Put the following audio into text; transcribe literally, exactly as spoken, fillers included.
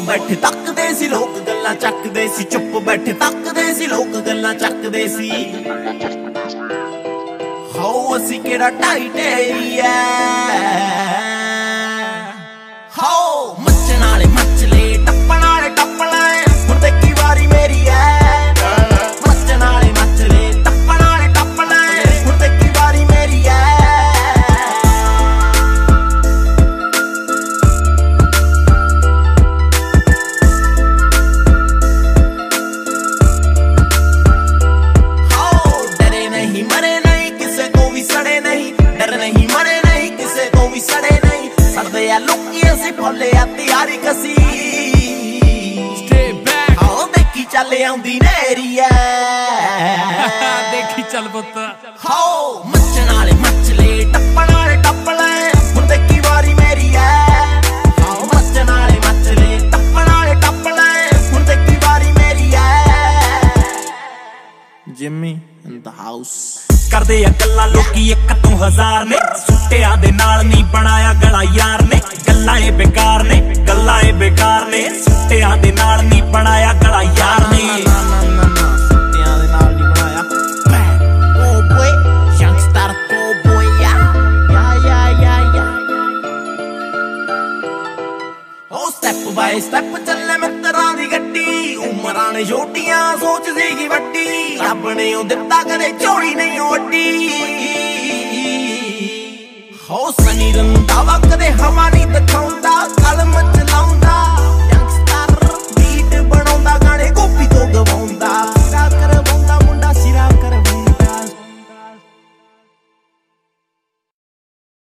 ਬੈਠੇ ਤੱਕਦੇ ਸੀ ਲੋਕ ਗੱਲਾਂ ਚੱਕਦੇ ਸੀ, ਚੁੱਪ ਬੈਠੇ ਤੱਕਦੇ ਸੀ ਲੋਕ ਗੱਲਾਂ ਚੱਕਦੇ ਸੀ। ਹੋ ਅਸੀਂ ਕਿਹੜਾ ਟਾਈਟ ਏਰੀਆ, ਹੋ ਮੱਚਣ ਵਾਲੇ ਮੱਚ ਲੈ, ਟੱਪਣ ਵਾਲੇ ਟੱਪ ਲੈ, ਹੁਣ ਤੇ ਕੀ ਵਾਰੀ ਮੇਰੀ ਐ। ਮੱਚਣ ਵਾਲੇ ਮੱਚ ਲੈ, ਟੱਪਣ ਵਾਲੇ ਟੱਪ ਲੈ, ਹੁਣ ਤੇ ਕੀ ਵਾਰੀ ਮੇਰੀ ਐ। ਸੜਦੇ ਆ ਲੋਕੀ ਅਸੀਂ ਫੁੱਲੇ ਆ ਤਿਆਰੀ ਕਸੀ, ਆਓ ਦੇਖੀ ਚੱਲ ਆਉਂਦੀ ਨੇਰੀ ਐ। ਦੇਖੀ ਚੱਲ ਪੁੱਤ, ਹੋ ਮੱਚਣ ਵਾਲੇ ਮੱਚ ਲੈ, ਟੱਪਣ ਵਾਲੇ ਟੱਪ ਲੈ, ਹੁਣ ਦੇਖੀ ਵਾਰੀ ਮੇਰੀ ਐ। ਆਓ ਮੱਚਣ ਵਾਲੇ ਮੱਚ ਲੈ, ਟੱਪਣ ਵਾਲੇ ਟੱਪ ਲੈ, ਹੁਣ ਦੇਖੀ ਵਾਰੀ ਮੇਰੀ ਐ। ਜਿਮੀ ਇਨ ਦ ਹਾਊਸ ਕਰਦੇ ਆ ਗੱਲਾਂ ਲੋਕੀ ਇੱਕ ਤੋਂ ਹਜ਼ਾਰ ਨੇ, ਸੁੱਟਿਆ ਦੇ ਨਾਲ ਨਹੀਂ ਬਣਾਇਆ ਗਲਾ ਯਾਰ ਨੇ। ਗੱਲਾਂ ਏ ਬੇਕਾਰ ਨੇ, ਗੱਲਾਂ ਏ ਬੇਕਾਰ ਨੇ, ਸੁੱਟਿਆ ਦੇ ਨਾਲ ਨਹੀਂ ਬਣਾਇਆ ਗਲਾ ਯਾਰ ਨੇ। ਸੁੱਟਿਆ ਦੇ ਨਾਲ ਨਹੀਂ ਬਣਾਇਆ oh boy, youngster oh boy yeah yeah yeah yeah ਯਾ। ਓ ਸਟੈਪ ਬਾਏ ਸਟੈਪ ਚੱਲੇ ਮਿੱਤਰਾਂ ਦੀ ਗੱਡੀ, ਉਮਰਾਂ ਨੇ ਛੋਟੀਆਂ ਸੋਚ ਸੀਗੀ ਵੱਡੀ। ਰੱਬ ਨੇ ਉਹ ਦਿੱਤਾ ਕਦੇ ਝੋਲੀ ਨਹੀਂ ਵੱਡੀ। ਹੋ ਸਨੀ ਰੰਧਾਵਾ ਕਦੇ ਹਵਾ ਨਹੀਂ ਦਿਖਾਉਂਦਾ,